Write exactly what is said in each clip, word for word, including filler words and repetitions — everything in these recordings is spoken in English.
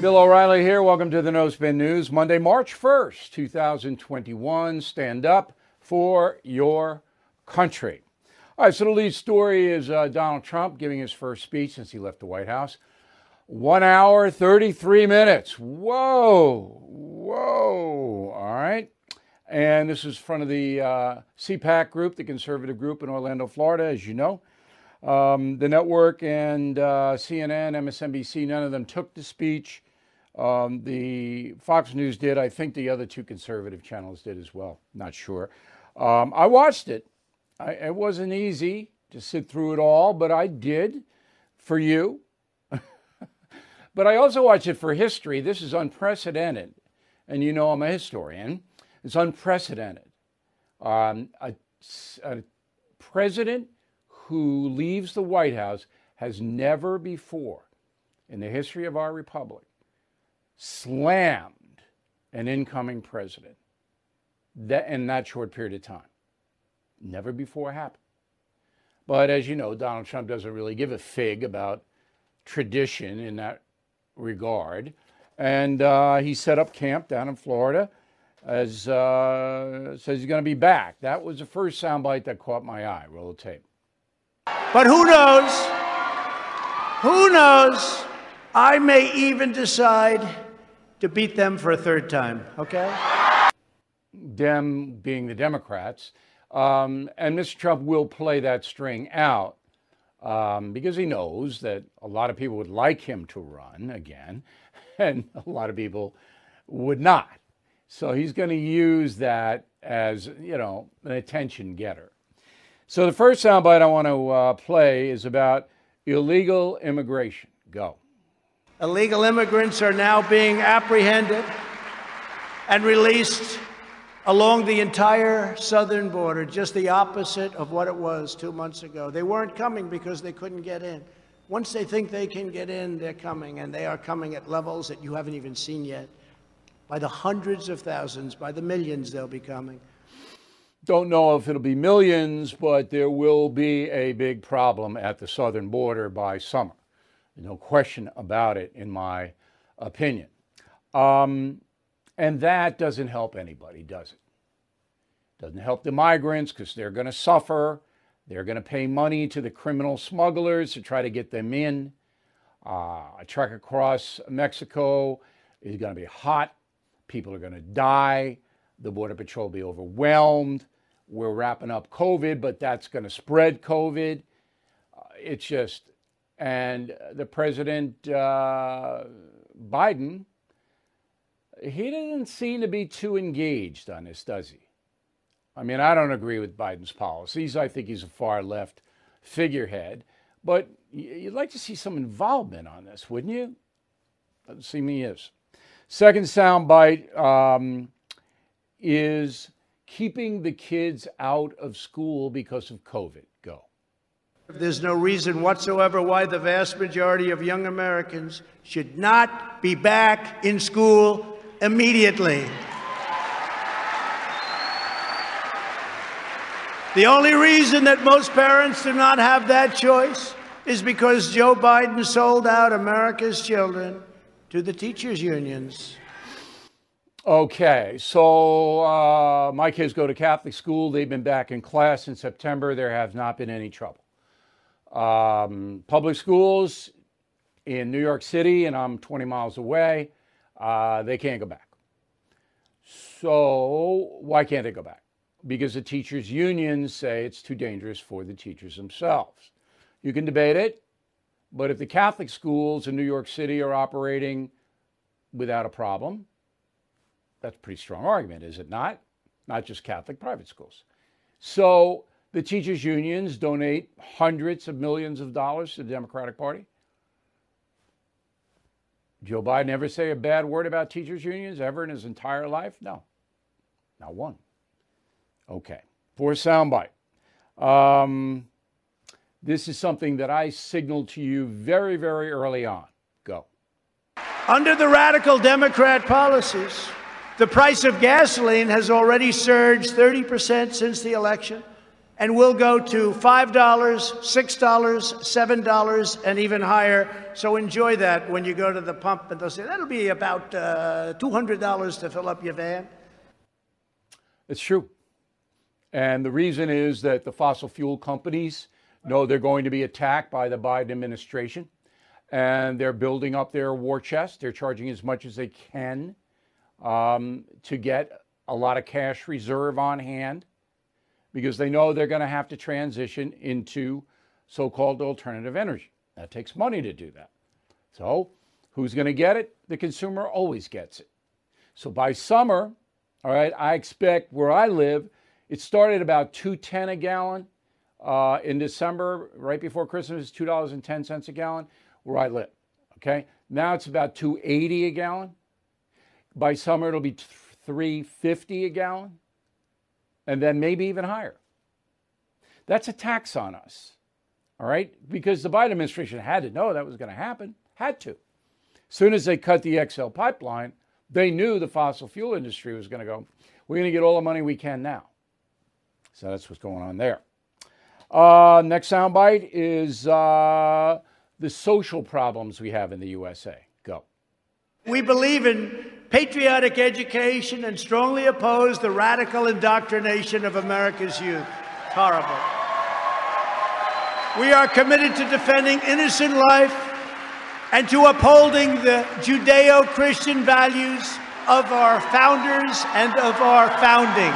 Bill O'Reilly here. Welcome to the No Spin News. Monday, March first, two thousand twenty-one. Stand up for your country. All right, so the lead story is uh, Donald Trump giving his first speech since he left the White House. One hour, thirty-three minutes. Whoa, whoa. All right. And this is in front of the uh, C PAC group, the conservative group in Orlando, Florida, as you know. Um, the network and uh, C N N, M S N B C, none of them took the speech. Um, the Fox News did. I think the other two conservative channels did as well. Not sure. Um, I watched it. I, it wasn't easy to sit through it all, but I did for you. But I also watched it for history. This is unprecedented. And you know I'm a historian. It's unprecedented. Um, a, a president who leaves the White House has never before in the history of our republic slammed an incoming president that, in that short period of time. Never before happened. But as you know, Donald Trump doesn't really give a fig about tradition in that regard. And uh, he set up camp down in Florida, as uh, says he's going to be back. That was the first soundbite that caught my eye. Roll the tape. But who knows? Who knows? I may even decide to beat them for a third time, okay? Dem being the Democrats. Um, and Mister Trump will play that string out um, because he knows that a lot of people would like him to run again, and a lot of people would not. So he's going to use that as, you know, an attention getter. So the first soundbite I want to uh, play is about illegal immigration. Go. Illegal immigrants are now being apprehended and released along the entire southern border, just the opposite of what it was two months ago. They weren't coming because they couldn't get in. Once they think they can get in, they're coming, and they are coming at levels that you haven't even seen yet. By the hundreds of thousands, by the millions they'll be coming. Don't know if it'll be millions, but there will be a big problem at the southern border by summer. No question about it, in my opinion. Um, and that doesn't help anybody, does it? Doesn't help the migrants because they're going to suffer. They're going to pay money to the criminal smugglers to try to get them in. Uh, a trek across Mexico is going to be hot. People are going to die. The Border Patrol will be overwhelmed. We're wrapping up COVID, but that's going to spread COVID. Uh, it's just, and the President, uh, Biden, he doesn't seem to be too engaged on this, does he? I mean, I don't agree with Biden's policies. I think he's a far left figurehead, but you'd like to see some involvement on this, wouldn't you? Doesn't seem he is. Second soundbite um, is keeping the kids out of school because of COVID. Go. There's no reason whatsoever why the vast majority of young Americans should not be back in school immediately. The only reason that most parents do not have that choice is because Joe Biden sold out America's children to the teachers' unions. Okay, so uh, my kids go to Catholic school. They've been back in class in September. There has not been any trouble. Um, public schools in New York City, and I'm twenty miles away, uh, they can't go back. So why can't they go back? Because the teachers' unions say it's too dangerous for the teachers themselves. You can debate it, but if the Catholic schools in New York City are operating without a problem, that's a pretty strong argument, is it not? Not just Catholic private schools. So the teachers' unions donate hundreds of millions of dollars to the Democratic Party. Joe Biden ever say a bad word about teachers' unions ever in his entire life? No, not one. Okay, for a soundbite. Um, this is something that I signaled to you very, very early on. Go. Under the radical Democrat policies, the price of gasoline has already surged thirty percent since the election. and will go to five dollars, six dollars, seven dollars, and even higher. So enjoy that when you go to the pump, and they'll say, that'll be about uh, two hundred dollars to fill up your van. It's true. And the reason is that the fossil fuel companies know they're going to be attacked by the Biden administration, and they're building up their war chest. They're charging as much as they can um, to get a lot of cash reserve on hand, because they know they're going to have to transition into so-called alternative energy. That takes money to do that. So who's going to get it? The consumer always gets it. So by summer, all right, I expect where I live, it started about two ten a gallon. Uh, in December, right before Christmas, two dollars and ten cents a gallon where I live, okay? Now it's about two eighty a gallon. By summer, it'll be three fifty a gallon, and then maybe even higher. That's a tax on us, all right? Because the Biden administration had to know that was going to happen, had to. As soon as they cut the X L pipeline, they knew the fossil fuel industry was going to go, we're going to get all the money we can now. So that's what's going on there. Uh, next soundbite is uh, the social problems we have in the U S A. Go. We believe in patriotic education and strongly oppose the radical indoctrination of America's youth. It's horrible. We are committed to defending innocent life and to upholding the Judeo-Christian values of our founders and of our founding.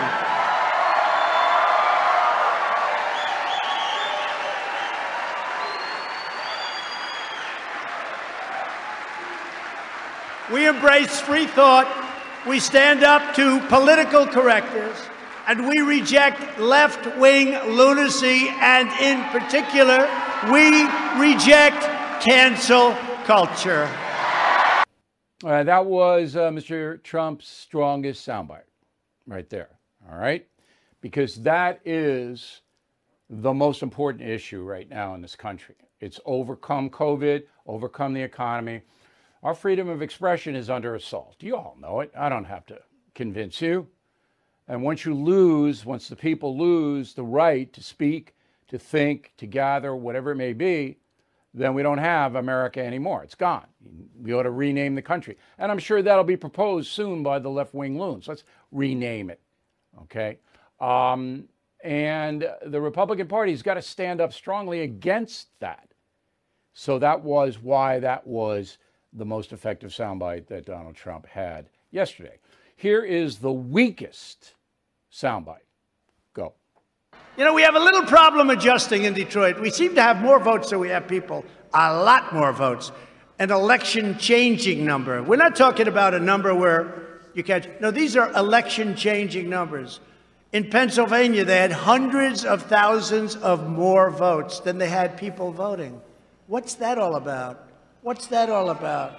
We embrace free thought, we stand up to political correctors, and we reject left-wing lunacy, and in particular, we reject cancel culture. Uh, that was uh, Mister Trump's strongest soundbite right there, all right? Because that is the most important issue right now in this country. It's overcome COVID, overcome the economy. Our freedom of expression is under assault. You all know it. I don't have to convince you. And once you lose, once the people lose the right to speak, to think, to gather, whatever it may be, then we don't have America anymore. It's gone. We ought to rename the country. And I'm sure that'll be proposed soon by the left-wing loons. Let's rename it, okay? Um, and the Republican Party's got to stand up strongly against that. So that was why that was the most effective soundbite that Donald Trump had yesterday. Here is the weakest soundbite. Go. You know, we have a little problem adjusting in Detroit. We seem to have more votes than we have people, a lot more votes. An election-changing number. We're not talking about a number where you catch. No, these are election-changing numbers. In Pennsylvania, they had hundreds of thousands of more votes than they had people voting. What's that all about? What's that all about?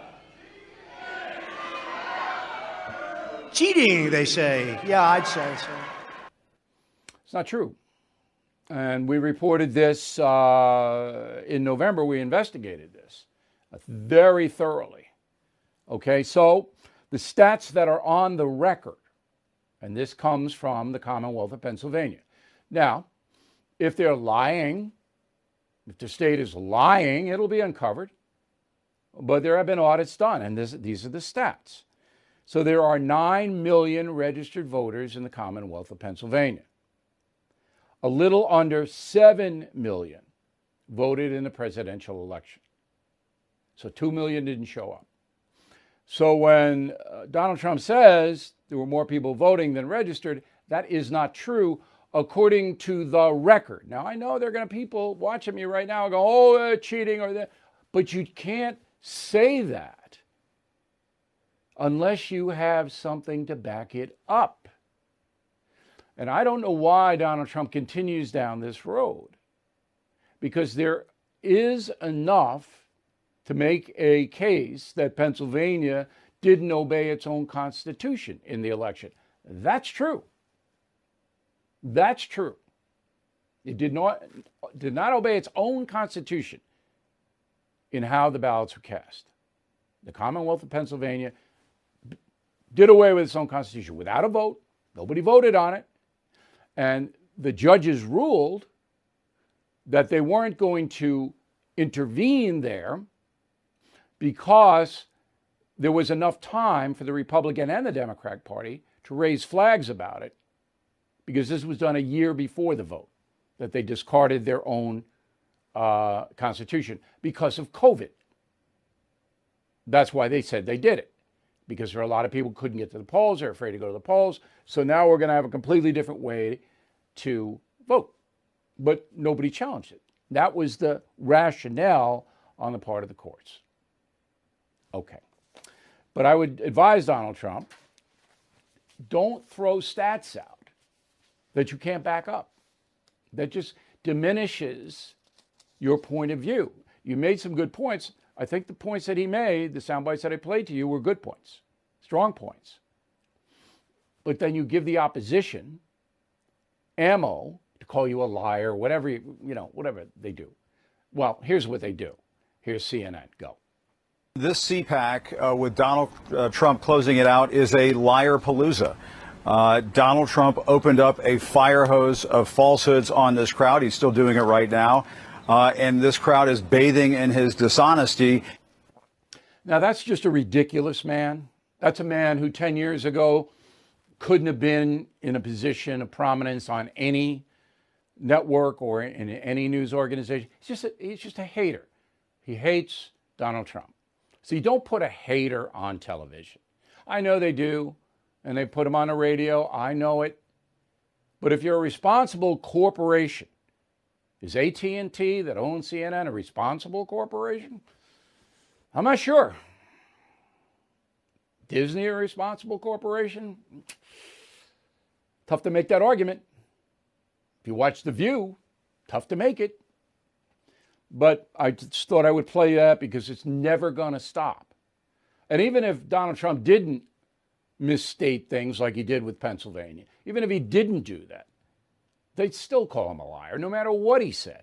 Cheating, they say. Yeah, I'd say so. It's not true. And we reported this uh, in November. We investigated this very thoroughly. Okay, so the stats that are on the record, and this comes from the Commonwealth of Pennsylvania. Now, if they're lying, if the state is lying, it'll be uncovered. But there have been audits done, and this, these are the stats. So there are nine million registered voters in the Commonwealth of Pennsylvania. A little under seven million voted in the presidential election. So two million didn't show up. So when uh, Donald Trump says there were more people voting than registered, that is not true according to the record. Now, I know there are going to be people watching me right now go, oh, they're cheating or that, but you can't say that unless you have something to back it up. And I don't know why Donald Trump continues down this road, because there is enough to make a case that Pennsylvania didn't obey its own constitution in the election. That's true. That's true. It did not, did not obey its own constitution in how the ballots were cast. The Commonwealth of Pennsylvania did away with its own constitution without a vote. Nobody voted on it. And the judges ruled that they weren't going to intervene there because there was enough time for the Republican and the Democratic Party to raise flags about it, because this was done a year before the vote, that they discarded their own uh, constitution because of COVID. That's why they said they did it, because there are a lot of people who couldn't get to the polls. They're afraid to go to the polls. So now we're going to have a completely different way to vote. But nobody challenged it. That was the rationale on the part of the courts. Okay. But I would advise Donald Trump, don't throw stats out that you can't back up. That just diminishes your point of view. You made some good points. I think the points that he made, the sound bites that I played to you, were good points, strong points. But then you give the opposition ammo to call you a liar, whatever, you, you know, whatever they do. Well, here's what they do. Here's C N N. Go. This C PAC, uh, with Donald uh, Trump closing it out, is a liar-palooza. Uh, Donald Trump opened up a fire hose of falsehoods on this crowd. He's still doing it right now. Uh, and this crowd is bathing in his dishonesty. Now, that's just a ridiculous man. That's a man who ten years ago couldn't have been in a position of prominence on any network or in any news organization. He's just a, he's just a hater. He hates Donald Trump. So you don't put a hater on television. I know they do, and they put him on the radio. I know it. But if you're a responsible corporation, is A T and T that owns C N N a responsible corporation? I'm not sure. Disney a responsible corporation? Tough to make that argument. If you watch The View, tough to make it. But I just thought I would play that because it's never going to stop. And even if Donald Trump didn't misstate things like he did with Pennsylvania, even if he didn't do that, they'd still call him a liar, no matter what he said.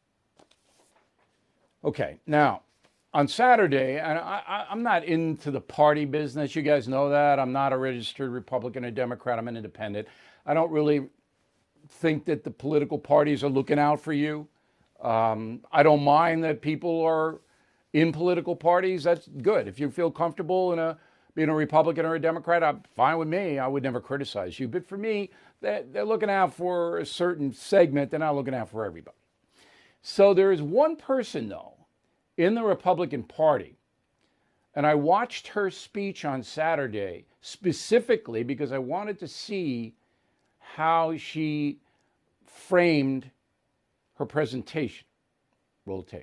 Okay, now, on Saturday, and I, I, I'm not into the party business. You guys know that. I'm not a registered Republican or Democrat. I'm an independent. I don't really think that the political parties are looking out for you. Um, I don't mind that people are in political parties. That's good. If you feel comfortable in a being a Republican or a Democrat, I'm fine with me. I would never criticize you. But for me, they're, they're looking out for a certain segment. They're not looking out for everybody. So there is one person, though, in the Republican Party, and I watched her speech on Saturday specifically because I wanted to see how she framed her presentation. Roll tape.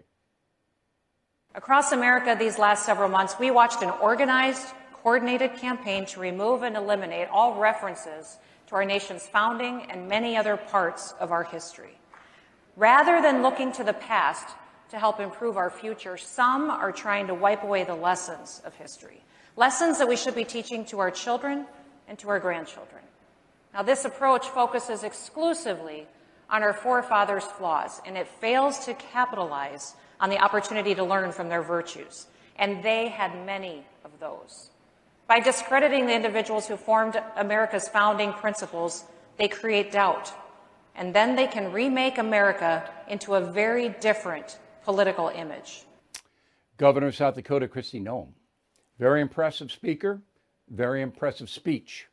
Across America these last several months, we watched an organized, coordinated campaign to remove and eliminate all references to our nation's founding and many other parts of our history. Rather than looking to the past to help improve our future, some are trying to wipe away the lessons of history, lessons that we should be teaching to our children and to our grandchildren. Now, this approach focuses exclusively on our forefathers' flaws, and it fails to capitalize on the opportunity to learn from their virtues, and they had many of those. By discrediting the individuals who formed America's founding principles, they create doubt, and then they can remake America into a very different political image. Governor of South Dakota, Kristi Noem. Very impressive speaker, very impressive speech.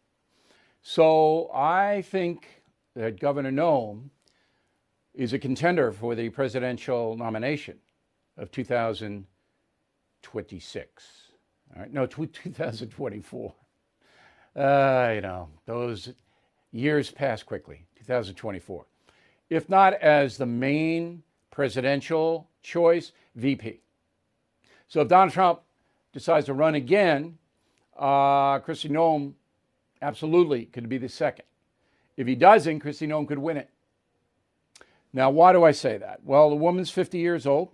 So I think that Governor Noem is a contender for the presidential nomination of two thousand twenty-six. All right, no, two thousand twenty-four. Uh, you know, those years pass quickly, two thousand twenty-four. If not as the main presidential choice, V P. So if Donald Trump decides to run again, uh, Kristi Noem absolutely could be the second. If he doesn't, Kristi Noem could win it. Now, why do I say that? Well, the woman's fifty years old.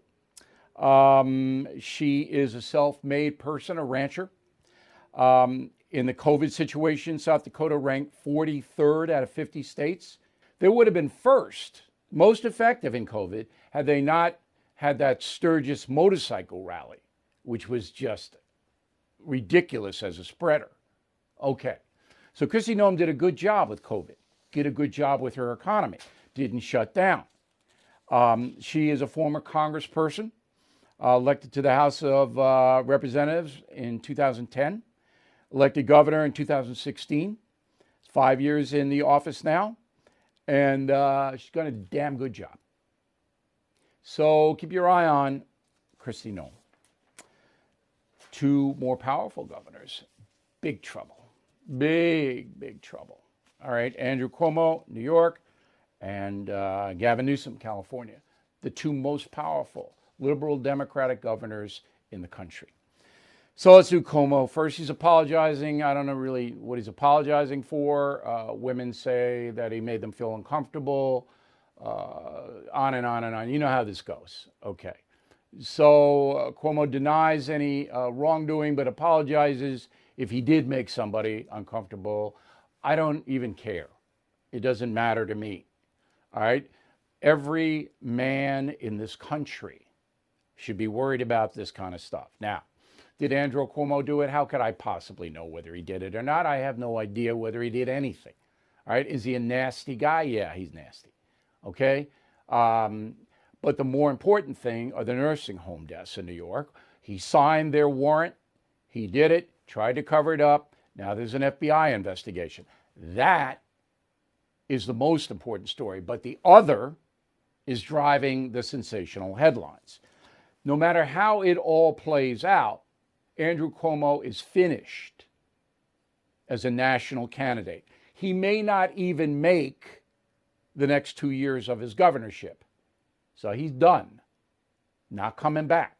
Um, she is a self-made person, a rancher. Um, in the COVID situation, South Dakota ranked forty-third out of fifty states. They would have been first, most effective in COVID, had they not had that Sturgis motorcycle rally, which was just ridiculous as a spreader. Okay, so Kristi Noem did a good job with COVID. did a good job with her economy, didn't shut down. Um, she is a former congressperson, uh, elected to the House of uh, Representatives in two thousand ten, elected governor in two thousand sixteen, five years in the office now, and uh, she's done a damn good job. So keep your eye on Kristi Noem. Two more powerful governors, big trouble, big, big trouble. All right, Andrew Cuomo, New York, and uh, Gavin Newsom, California, the two most powerful liberal Democratic governors in the country. So let's do Cuomo. First, he's apologizing. I don't know really what he's apologizing for. Uh, women say that he made them feel uncomfortable, uh, on and on and on. You know how this goes. Okay. So uh, Cuomo denies any uh, wrongdoing, but apologizes if he did make somebody uncomfortable. I don't even care. It doesn't matter to me. All right. Every man in this country should be worried about this kind of stuff. Now, did Andrew Cuomo do it? How could I possibly know whether he did it or not? I have no idea whether he did anything. All right. Is he a nasty guy? Yeah, he's nasty. Okay. Um, but the more important thing are the nursing home deaths in New York. He signed their warrant. He did it, tried to cover it up. Now there's an F B I investigation. That is the most important story. But the other is driving the sensational headlines. No matter how it all plays out, Andrew Cuomo is finished as a national candidate. He may not even make the next two years of his governorship. So he's done, not coming back.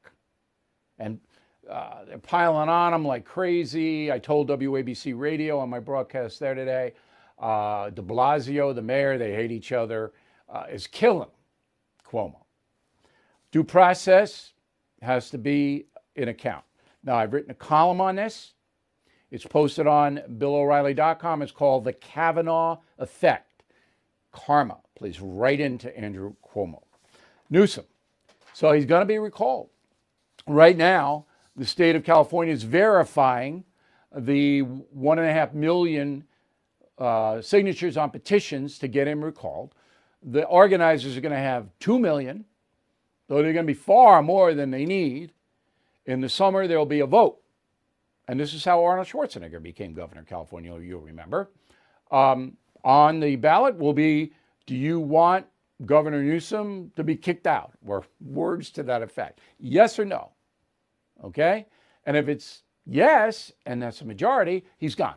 And uh, they're piling on him like crazy. I told W A B C Radio on my broadcast there today, uh, de Blasio, the mayor, they hate each other, uh, is killing Cuomo. Due process has to be in account. Now, I've written a column on this. It's posted on Bill O'Reilly dot com. It's called The Kavanaugh Effect. Karma plays right into Andrew Cuomo. Newsom. So he's going to be recalled. Right now, the state of California is verifying the one and a half million uh, signatures on petitions to get him recalled. The organizers are going to have two million, though they're going to be far more than they need. In the summer, there will be a vote. And this is how Arnold Schwarzenegger became governor of California, you'll remember. Um, on the ballot will be, do you want Governor Newsom to be kicked out, or words to that effect? Yes or no? Okay? And if it's yes, and that's a majority, he's gone.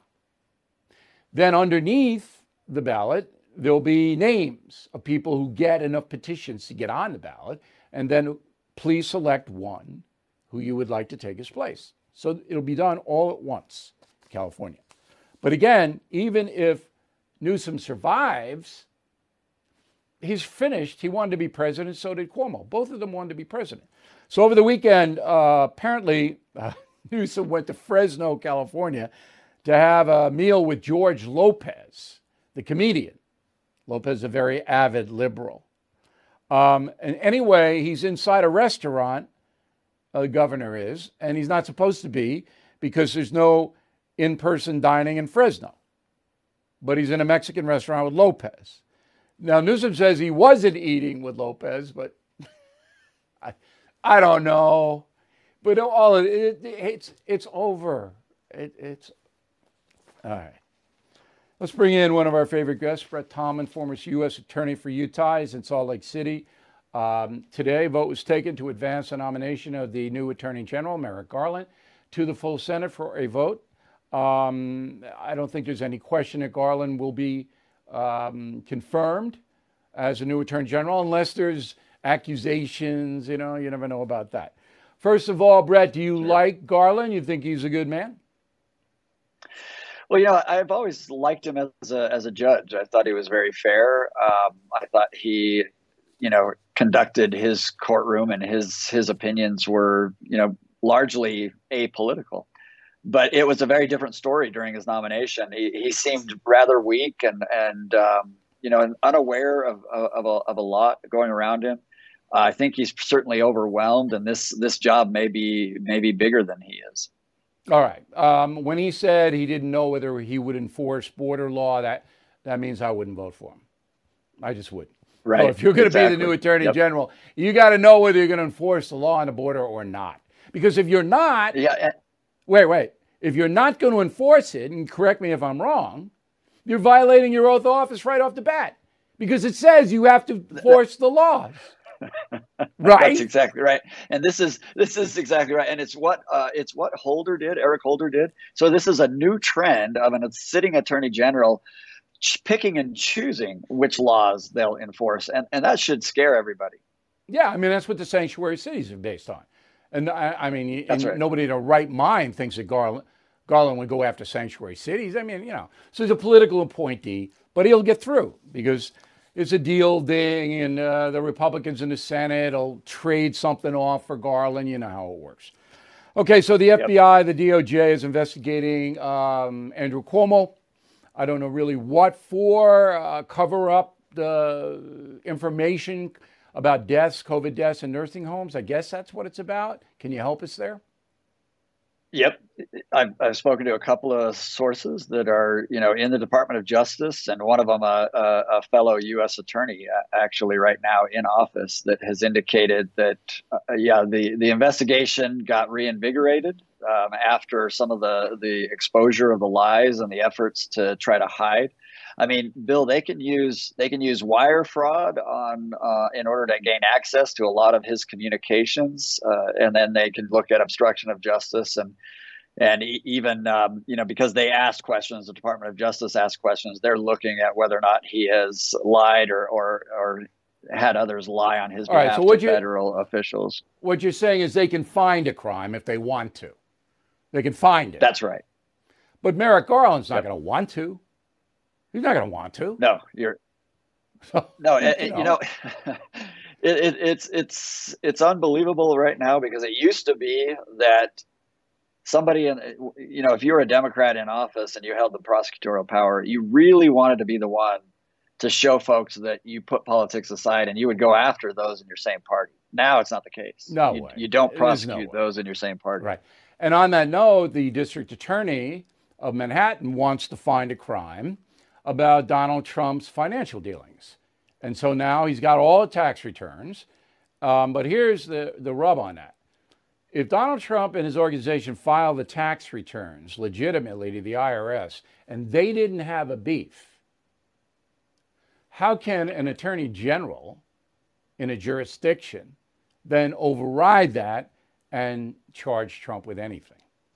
Then underneath the ballot, there'll be names of people who get enough petitions to get on the ballot, and then please select one who you would like to take his place. So it'll be done all at once, California. But again, even if Newsom survives, he's finished. He wanted to be president, so did Cuomo. Both of them wanted to be president. So over the weekend, uh, apparently, uh, Newsom went to Fresno, California, to have a meal with George Lopez, the comedian. Lopez is a very avid liberal. Um, and anyway, he's inside a restaurant, uh, the governor is, and he's not supposed to be because there's no in-person dining in Fresno. But he's in a Mexican restaurant with Lopez. Now, Newsom says he wasn't eating with Lopez, but I, I don't know. But all it, it, it's it's over. It, it's all right. Let's bring in one of our favorite guests, Brett Tallman, former U S attorney for Utah. He's in Salt Lake City. Um, today, a vote was taken to advance the nomination of the new Attorney General, Merrick Garland, to the full Senate for a vote. Um, I don't think there's any question that Garland will be Um, confirmed as a new Attorney General, unless there's accusations, you know, you never know about that. First of all, Brett, do you like Garland? You think he's a good man? Well, you know, I've always liked him as a as a judge. I thought he was very fair. Um, I thought he, you know, conducted his courtroom and his his opinions were, you know, largely apolitical. But it was a very different story during his nomination. He he seemed rather weak and and um, you know, unaware of of a, of a lot going around him. Uh, I think he's certainly overwhelmed, and this this job may be maybe bigger than he is. All right. Um, when he said he didn't know whether he would enforce border law, that that means I wouldn't vote for him. I just wouldn't. Right. So if you're going to exactly. be the new Attorney yep. General, you got to know whether you're going to enforce the law on the border or not. Because if you're not, Yeah. And, wait, wait. If you're not going to enforce it, and correct me if I'm wrong, you're violating your oath of office right off the bat. Because it says you have to enforce the laws. Right? That's exactly right. And this is this is exactly right. And it's what uh, it's what Holder did, Eric Holder did. So this is a new trend of a sitting Attorney General ch- picking and choosing which laws they'll enforce. And, and that should scare everybody. Yeah, I mean, that's what the sanctuary cities are based on. And I, I mean, That's and right. nobody in a right mind thinks that Garland, Garland would go after sanctuary cities. I mean, you know, so he's a political appointee, but he'll get through because it's a deal thing, and uh, the Republicans in the Senate will trade something off for Garland. You know how it works. Okay, so the F B I, yep. the D O J is investigating um, Andrew Cuomo. I don't know really what for, uh, cover up the information about deaths, COVID deaths in nursing homes. I guess that's what it's about. Can you help us there? Yep. I've, I've spoken to a couple of sources that are, you know, in the Department of Justice, and one of them a, a, a fellow U S attorney actually right now in office that has indicated that, uh, yeah, the, the investigation got reinvigorated um, after some of the, the exposure of the lies and the efforts to try to hide. I mean, Bill, they can use they can use wire fraud on uh, in order to gain access to a lot of his communications, uh, and then they can look at obstruction of justice and and even um, you know, because they asked questions, the Department of Justice asked questions. They're looking at whether or not he has lied or or, or had others lie on his All right, behalf so what to you, federal officials. What you're saying is they can find a crime if they want to. They can find it. That's right. But Merrick Garland's not Yep. going to want to. He's not going to want to. No, you're no, it, it, you know, it, it, it's it's it's unbelievable right now, because it used to be that somebody in, you know, if you were a Democrat in office and you held the prosecutorial power, you really wanted to be the one to show folks that you put politics aside and you would go after those in your same party. Now it's not the case. No you, way. You don't There's no prosecute way. those in your same party. Right. And on that note, the district attorney of Manhattan wants to find a crime about Donald Trump's financial dealings. And so now he's got all the tax returns. Um, but here's the, the rub on that. If Donald Trump and his organization filed the tax returns legitimately to the I R S and they didn't have a beef, how can an attorney general in a jurisdiction then override that and charge Trump with anything?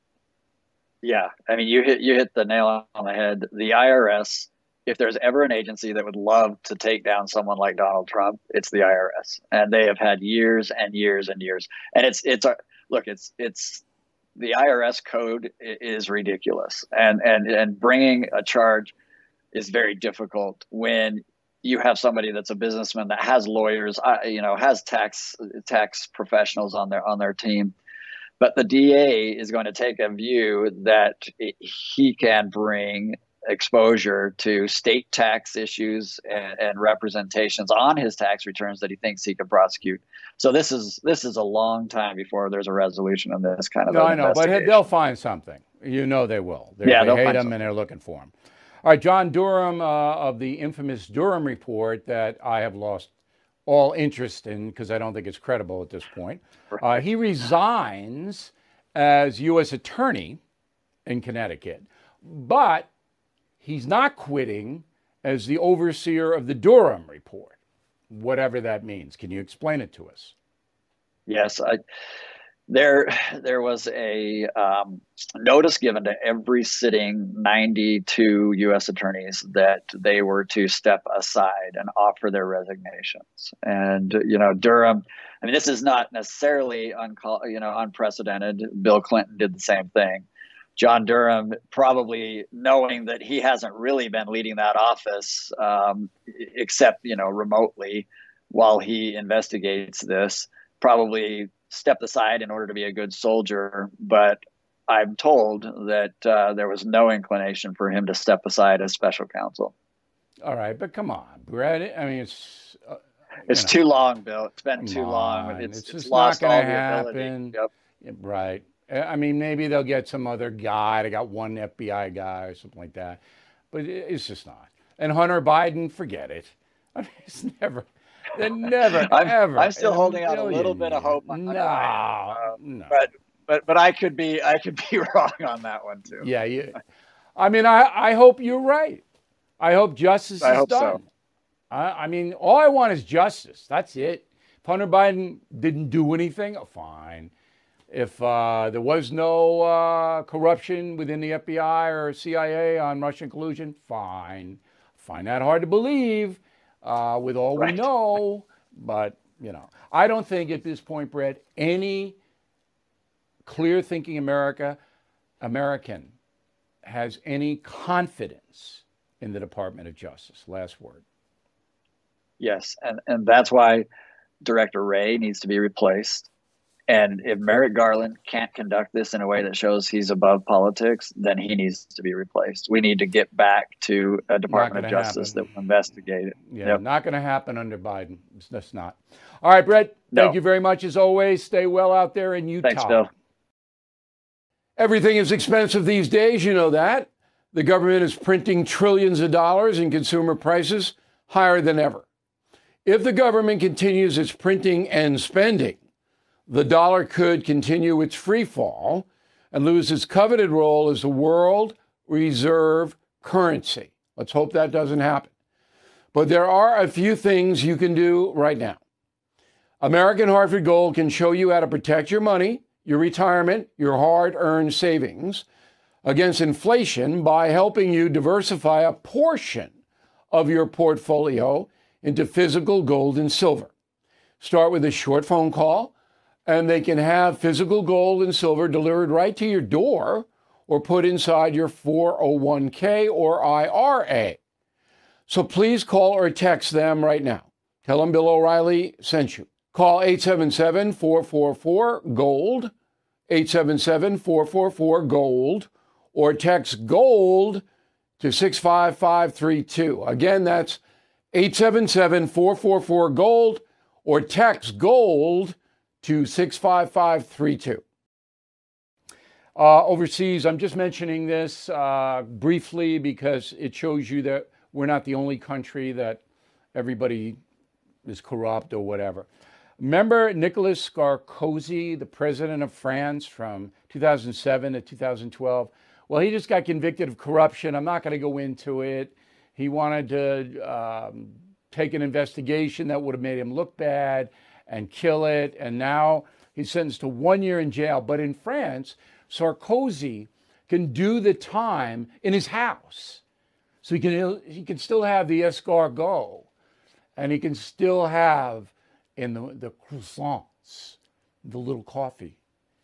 Yeah, I mean, you hit you hit the nail on the head. The I R S, if there's ever an agency that would love to take down someone like Donald Trump, it's the I R S, and they have had years and years and years. And it's it's a look, it's it's the I R S code is ridiculous, and and and bringing a charge is very difficult when you have somebody that's a businessman that has lawyers, you know, has tax tax professionals on their on their team. But the D A is going to take a view that he can bring exposure to state tax issues and, and representations on his tax returns that he thinks he could prosecute. So this is this is a long time before there's a resolution on this kind of. No, I know, but they'll find something. You know they will. They're, yeah, they they'll hate find him something. And they're looking for him. All right, John Durham uh, of the infamous Durham Report that I have lost all interest in because I don't think it's credible at this point. Uh, he resigns as U S attorney in Connecticut, but he's not quitting as the overseer of the Durham Report, whatever that means. Can you explain it to us? Yes, I, there there was a um, notice given to every sitting ninety-two U S attorneys that they were to step aside and offer their resignations. And, you know, Durham, I mean, this is not necessarily uncall, you know, unprecedented. Bill Clinton did the same thing. John Durham, probably knowing that he hasn't really been leading that office, um, except, you know, remotely while he investigates this, probably stepped aside in order to be a good soldier. But I'm told that uh, there was no inclination for him to step aside as special counsel. All right, but come on, Brad. I mean, it's uh, it's know. too long, Bill. It's been Come too on. long. It's, It's it's just lost not all gonna the happen. ability. Yep. Right. I mean, maybe they'll get some other guy. They got one F B I guy or something like that. But it's just not. And Hunter Biden, forget it. I mean, it's never, they're never, I'm, ever. I'm still in holding out a million little bit of years. hope. On No, Biden, uh, no. But but but I could be I could be wrong on that one too. Yeah, you, I mean, I, I hope you're right. I hope justice I is hope done. so. I, I mean, all I want is justice. That's it. If Hunter Biden didn't do anything, oh, fine. If uh, there was no uh, corruption within the F B I or C I A on Russian collusion, fine. Find that hard to believe uh, with all Right. we know. But, you know, I don't think at this point, Brett, any clear-thinking America, American has any confidence in the Department of Justice. Last word. Yes, and and that's why Director Wray needs to be replaced. And if Merrick Garland can't conduct this in a way that shows he's above politics, then he needs to be replaced. We need to get back to a Department of gonna Justice happen. that will investigate it. Yeah, Yep. not going to happen under Biden. It's just not. All right, Brett, thank No. you very much as always. Stay well out there in Utah. Thanks, Bill. Everything is expensive these days, you know that. The government is printing trillions of dollars and consumer prices higher than ever. If the government continues its printing and spending, the dollar could continue its free fall and lose its coveted role as the world reserve currency. Let's hope that doesn't happen. But there are a few things you can do right now. American Hartford Gold can show you how to protect your money, your retirement, your hard-earned savings against inflation by helping you diversify a portion of your portfolio into physical gold and silver. Start with a short phone call, and they can have physical gold and silver delivered right to your door or put inside your four oh one k or I R A. So please call or text them right now. Tell them Bill O'Reilly sent you. Call eight seven seven, four four four, GOLD, eight seven seven, four four four, GOLD, or text GOLD to six five five three two. Again, that's eight seven seven, four four four, GOLD, or text GOLD to six five five three two. Uh, overseas, I'm just mentioning this uh, briefly because it shows you that we're not the only country that everybody is corrupt or whatever. Remember Nicolas Sarkozy, the president of France from two thousand seven to two thousand twelve? Well, he just got convicted of corruption. I'm not going to go into it. He wanted to um, take an investigation that would have made him look bad and kill it. And now he's sentenced to one year in jail. But in France, Sarkozy can do the time in his house. So he can, he can still have the escargot, and he can still have in the, the croissants, the little coffee.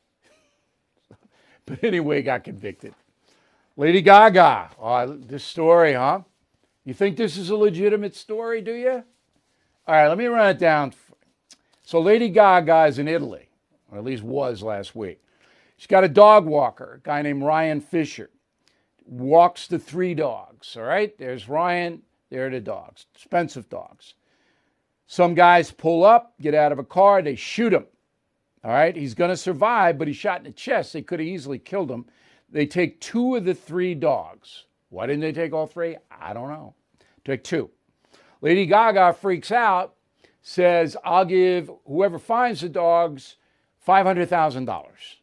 But anyway, he got convicted. Lady Gaga, oh, this story, huh? You think this is a legitimate story, do you? All right, let me run it down. So Lady Gaga is in Italy, or at least was last week. She's got a dog walker, a guy named Ryan Fisher. Walks the three dogs, all right? There's Ryan, there are the dogs, expensive dogs. Some guys pull up, get out of a car, they shoot him, all right? He's going to survive, but he's shot in the chest. They could have easily killed him. They take two of the three dogs. Why didn't they take all three? I don't know. Take two. Lady Gaga freaks out, says, I'll give whoever finds the dogs five hundred thousand dollars.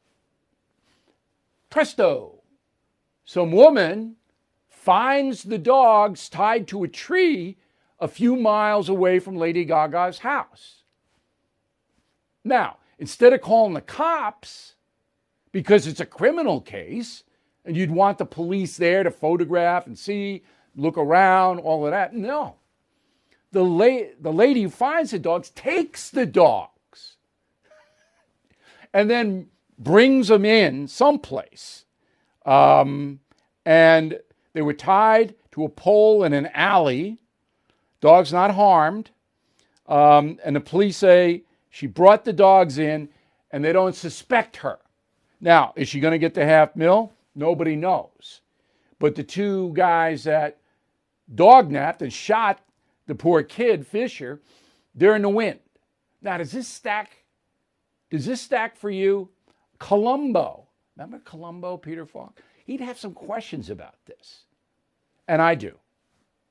Presto. Some woman finds the dogs tied to a tree a few miles away from Lady Gaga's house. Now, instead of calling the cops, because it's a criminal case, and you'd want the police there to photograph and see, look around, all of that, no. The, la- the lady who finds the dogs takes the dogs and then brings them in someplace. Um, and they were tied to a pole in an alley. Dogs not harmed. Um, and the police say she brought the dogs in and they don't suspect her. Now, is she going to get the half mil? Nobody knows. But the two guys that dog napped and shot the poor kid, Fisher, they're in the wind. Now, does this stack? Does this stack for you? Columbo. Remember Columbo, Peter Falk? He'd have some questions about this. And I do.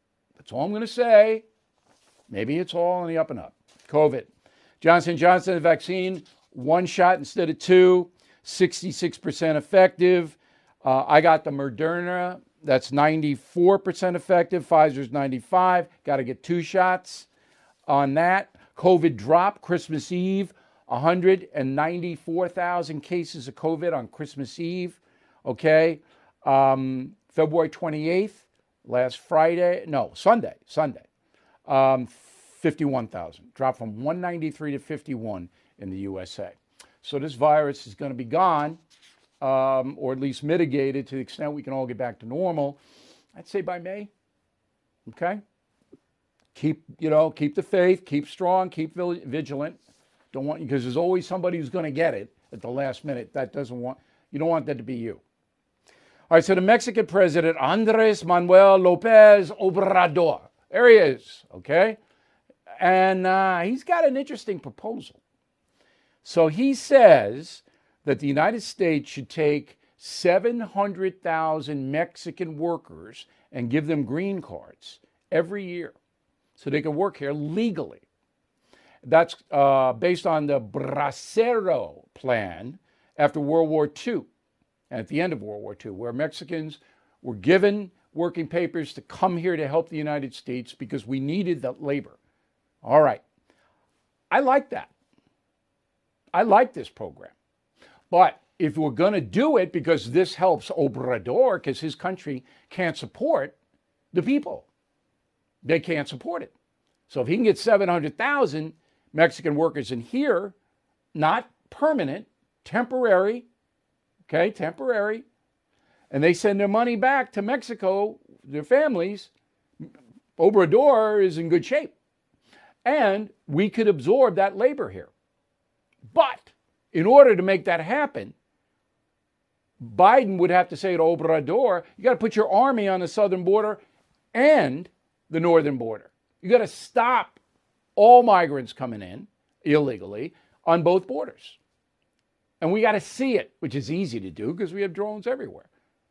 That's all I'm going to say. Maybe it's all on the up and up. COVID. Johnson and Johnson vaccine, one shot instead of two, sixty-six percent effective. Uh, I got the Moderna. That's ninety-four percent effective. Pfizer's ninety-five. Got to get two shots on that. COVID drop Christmas Eve. one hundred ninety-four thousand cases of COVID on Christmas Eve. Okay. Um, February twenty-eighth, last Friday. No, Sunday. Sunday. Um, fifty-one thousand. Dropped from one ninety-three to fifty-one in the U S A. So this virus is going to be gone, um, or at least mitigated to the extent we can all get back to normal. I'd say by May. Okay? Keep, you know, keep the faith, keep strong, keep vigilant. Don't want, because there's always somebody who's going to get it at the last minute. That doesn't want, you don't want that to be you. All right, so the Mexican president, Andres Manuel Lopez Obrador. There he is, okay? And uh, he's got an interesting proposal. So he says that the United States should take seven hundred thousand Mexican workers and give them green cards every year so they can work here legally. That's uh, based on the Bracero plan after World War Two, and at the end of World War Two, where Mexicans were given working papers to come here to help the United States because we needed that labor. All right. I like that. I like this program. But if we're going to do it because this helps Obrador, because his country can't support the people, they can't support it. So if he can get seven hundred thousand Mexican workers in here, not permanent, temporary, okay, temporary, and they send their money back to Mexico, their families, Obrador is in good shape. And we could absorb that labor here. But in order to make that happen, Biden would have to say to Obrador, you got to put your army on the southern border and the northern border. You got to stop all migrants coming in illegally on both borders. And we got to see it, which is easy to do because we have drones everywhere.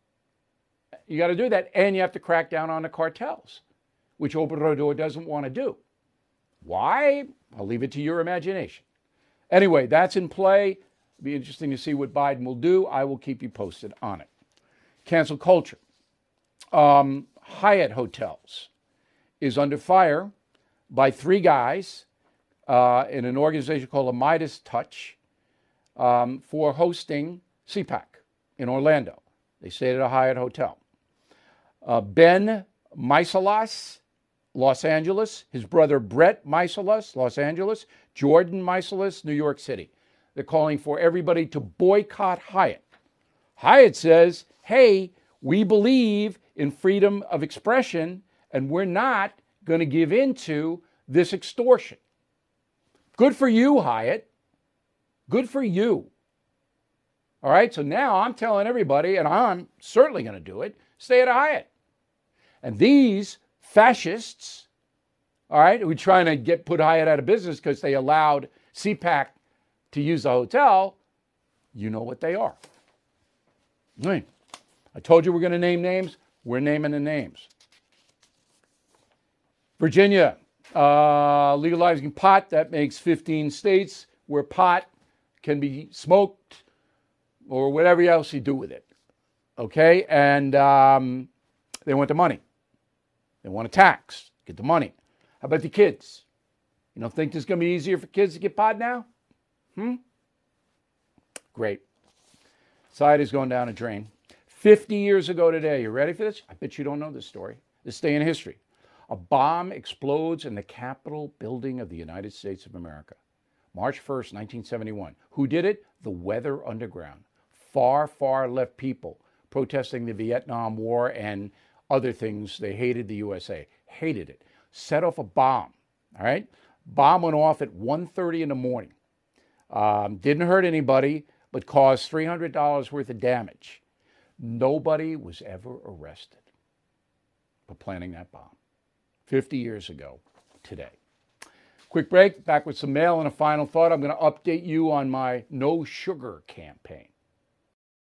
You got to do that, and you have to crack down on the cartels, which Obrador doesn't want to do. Why? I'll leave it to your imagination. Anyway, that's in play. It'll be interesting to see what Biden will do. I will keep you posted on it. Cancel culture. Um, Hyatt Hotels is under fire by three guys uh, in an organization called the Midas Touch um, for hosting C PAC in Orlando. They stayed at a Hyatt Hotel. Uh, Ben Meiselas, Los Angeles. His brother Brett Meiselas, Los Angeles. Jordan Meiselas, New York City. They're calling for everybody to boycott Hyatt. Hyatt says, hey, we believe in freedom of expression, and we're not going to give in to this extortion. Good for you, Hyatt. Good for you. All right, so now I'm telling everybody, and I'm certainly going to do it, stay at a Hyatt. And these fascists, all right, who are trying to get put Hyatt out of business because they allowed C PAC to use the hotel, you know what they are. I told you we're going to name names. We're naming the names. Virginia, uh, legalizing pot. That makes fifteen states where pot can be smoked or whatever else you do with it. Okay? And um, they want the money. They want a tax. Get the money. How about the kids? You don't think it's going to be easier for kids to get pot now? Hmm? Great. Side is going down a drain. fifty years ago today, you ready for this? I bet you don't know this story. This day in history. A bomb explodes in the Capitol building of the United States of America. March first, nineteen seventy-one. Who did it? The Weather Underground. Far, far left people protesting the Vietnam War and other things. They hated the U S A. Hated it. Set off a bomb. All right? Bomb went off at one thirty in the morning. Um, didn't hurt anybody, but caused three hundred dollars worth of damage. Nobody was ever arrested for planning that bomb. fifty years ago today. Quick break, back with some mail and a final thought. I'm going to update you on my no sugar campaign.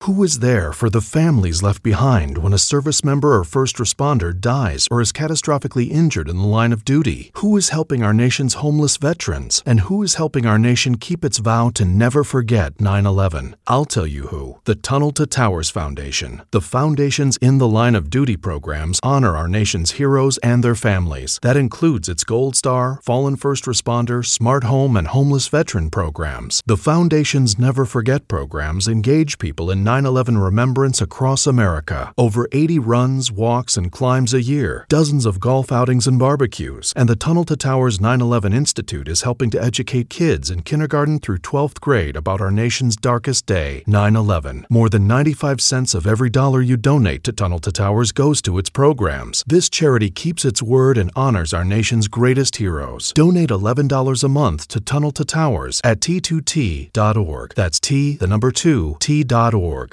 Who is there for the families left behind when a service member or first responder dies or is catastrophically injured in the line of duty? Who is helping our nation's homeless veterans? And who is helping our nation keep its vow to never forget nine eleven? I'll tell you who. The Tunnel to Towers Foundation. The foundation's In the Line of Duty programs honor our nation's heroes and their families. That includes its Gold Star, Fallen First Responder, Smart Home, and Homeless Veteran programs. The foundation's Never Forget programs engage people in nine eleven remembrance across America. Over eighty runs, walks, and climbs a year, dozens of golf outings and barbecues, and the Tunnel to Towers nine eleven Institute is helping to educate kids in kindergarten through twelfth grade about our nation's darkest day, nine eleven. More than ninety-five cents of every dollar you donate to Tunnel to Towers goes to its programs. This charity keeps its word and honors our nation's greatest heroes. Donate eleven dollars a month to Tunnel to Towers at T two T dot org. That's T, the number two, T dot org.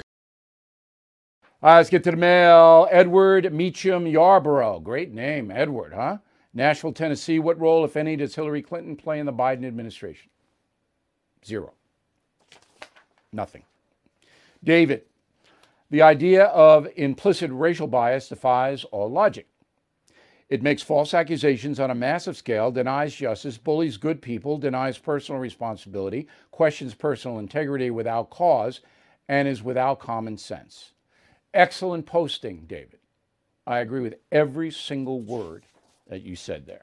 All right, let's get to the mail. Edward Meacham Yarborough. Great name, Edward, huh? Nashville, Tennessee. What role, if any, does Hillary Clinton play in the Biden administration? Zero. Nothing. David. The idea of implicit racial bias defies all logic. It makes false accusations on a massive scale, denies justice, bullies good people, denies personal responsibility, questions personal integrity without cause, and is without common sense. Excellent posting, David. I agree with every single word that you said there.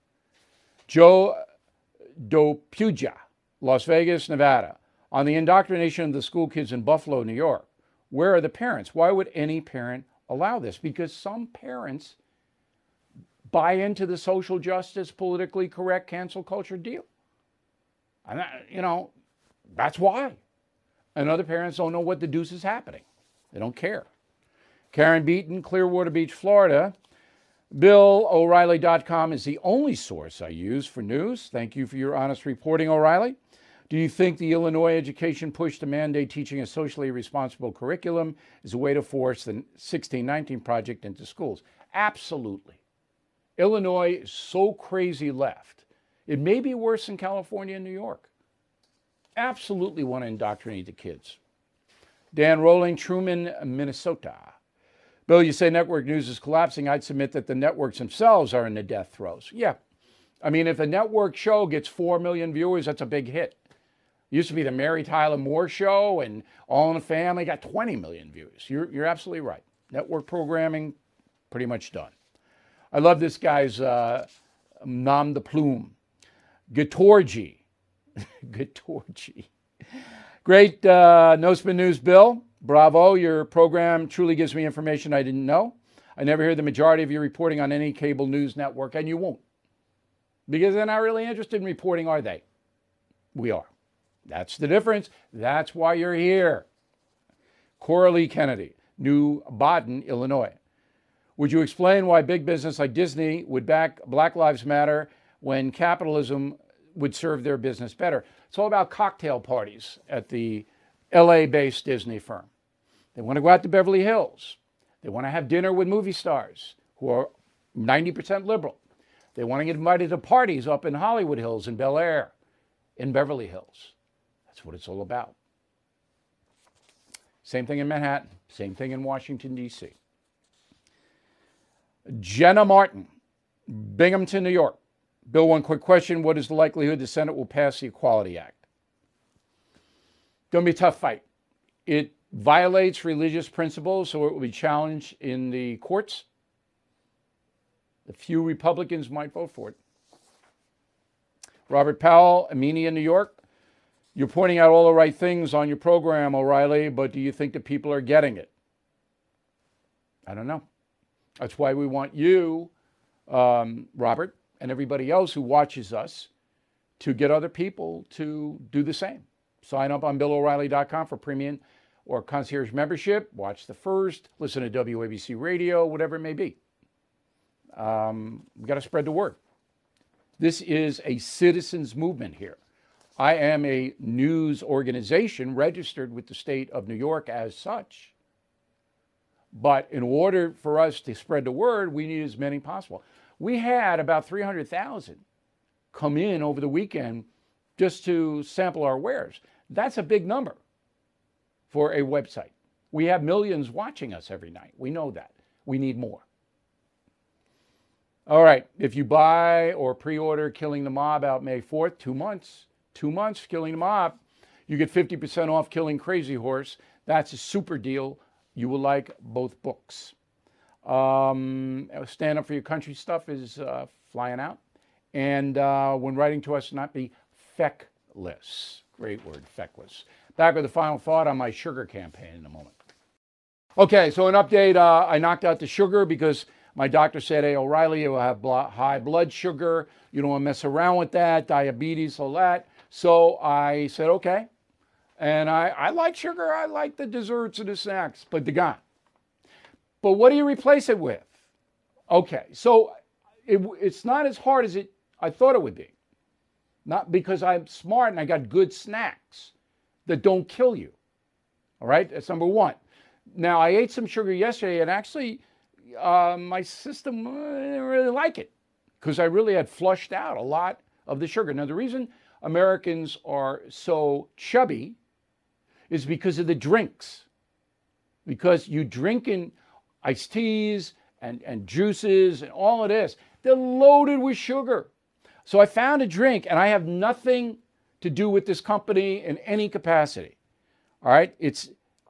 Joe Dopuja, Las Vegas, Nevada. On the indoctrination of the school kids in Buffalo, New York. Where are the parents? Why would any parent allow this? Because some parents buy into the social justice, politically correct, cancel culture deal. And that, you know, that's why. And other parents don't know what the deuce is happening. They don't care. Karen Beaton, Clearwater Beach, Florida. Bill O'Reilly dot com is the only source I use for news. Thank you for your honest reporting, O'Reilly. Do you think the Illinois education push to mandate teaching a socially responsible curriculum is a way to force the sixteen nineteen project into schools? Absolutely. Illinois is so crazy left. It may be worse than California and New York. Absolutely want to indoctrinate the kids. Dan Rowling, Truman, Minnesota. Bill, you say network news is collapsing. I'd submit that the networks themselves are in the death throes. Yeah. I mean, if a network show gets four million viewers, that's a big hit. It used to be the Mary Tyler Moore Show and All in the Family got twenty million views. You're, you're absolutely right. Network programming, pretty much done. I love this guy's uh, nom de plume. Gatorgy. Gatorgy. Great uh, No Spin News, Bill. Bravo. Your program truly gives me information I didn't know. I never hear the majority of your reporting on any cable news network, and you won't. Because they're not really interested in reporting, are they? We are. That's the difference. That's why you're here. Coralie Kennedy, New Baden, Illinois. Would you explain why big business like Disney would back Black Lives Matter when capitalism would serve their business better? It's all about cocktail parties at the L A-based Disney firm. They want to go out to Beverly Hills. They want to have dinner with movie stars who are ninety percent liberal. They want to get invited to parties up in Hollywood Hills, in Bel Air, in Beverly Hills. That's what it's all about. Same thing in Manhattan. Same thing in Washington, D C Jenna Martin, Binghamton, New York. Bill, one quick question. What is the likelihood the Senate will pass the Equality Act? Going to be a tough fight. It violates religious principles, so it will be challenged in the courts. A few Republicans might vote for it. Robert Powell, Amenia, New York. You're pointing out all the right things on your program, O'Reilly, but do you think that people are getting it? I don't know. That's why we want you, um, Robert, and everybody else who watches us to get other people to do the same. Sign up on Bill O'Reilly dot com for premium or concierge membership. Watch the first, listen to W A B C Radio, whatever it may be. Um, we've got to spread the word. This is a citizens movement here. I am a news organization registered with the state of New York as such. But in order for us to spread the word, we need as many possible. We had about three hundred thousand come in over the weekend just to sample our wares. That's a big number for a website. We have millions watching us every night. We know that. We need more. All right, if you buy or pre-order Killing the Mob out May fourth, two months, two months, Killing the Mob, you get fifty percent off Killing Crazy Horse. That's a super deal. You will like both books. Um, Stand Up for Your Country stuff is uh, flying out. And uh, when writing to us, not be feckless. Great word, feckless. Back with the final thought on my sugar campaign in a moment. Okay, so an update. Uh, I knocked out the sugar because my doctor said, hey, O'Reilly, you will have blo- high blood sugar. You don't want to mess around with that, diabetes, all that. So I said, okay. And I, I like sugar. I like the desserts and the snacks, but they're gone. But what do you replace it with? Okay, so it, it's not as hard as it I thought it would be. Not because I'm smart and I got good snacks that don't kill you. All right, that's number one. Now, I ate some sugar yesterday, and actually, uh, my system uh, didn't really like it because I really had flushed out a lot of the sugar. Now, the reason Americans are so chubby is because of the drinks. Because you drink in iced teas and, and juices and all of this, they're loaded with sugar. So I found a drink, and I have nothing to do with this company in any capacity. All right, it's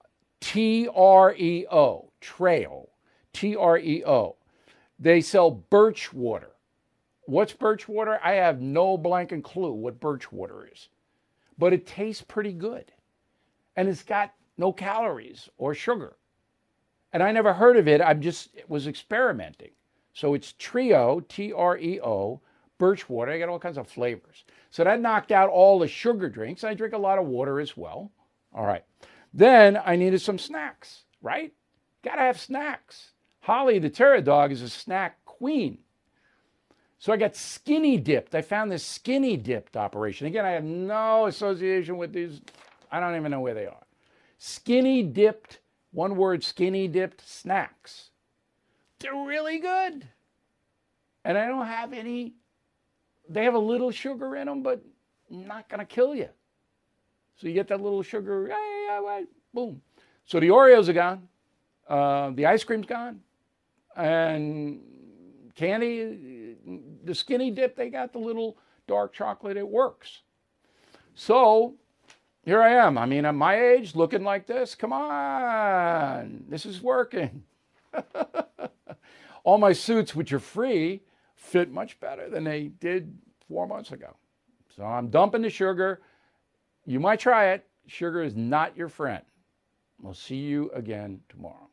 T R E O, Trail, T R E O. They sell birch water. What's birch water? I have no blanking clue what birch water is, but it tastes pretty good. And it's got no calories or sugar. And I never heard of it. I just was experimenting. So it's Trio, T R E O, birch water. I got all kinds of flavors. So that knocked out all the sugar drinks. I drink a lot of water as well. All right. Then I needed some snacks, right? Got to have snacks. Holly, the terror dog, is a snack queen. So I got skinny dipped. I found this skinny dipped operation. Again, I have no association with these. I don't even know where they are. Skinny dipped, one word, skinny dipped snacks. They're really good. And I don't have any, they have a little sugar in them, but not going to kill you. So you get that little sugar, hey, hey, hey, boom. So the Oreos are gone. Uh, the ice cream's gone. And candy, the skinny dip, they got the little dark chocolate. It works. So here I am. I mean, at my age, looking like this. Come on. This is working. All my suits, which are free, fit much better than they did four months ago. So I'm dumping the sugar. You might try it. Sugar is not your friend. We'll see you again tomorrow.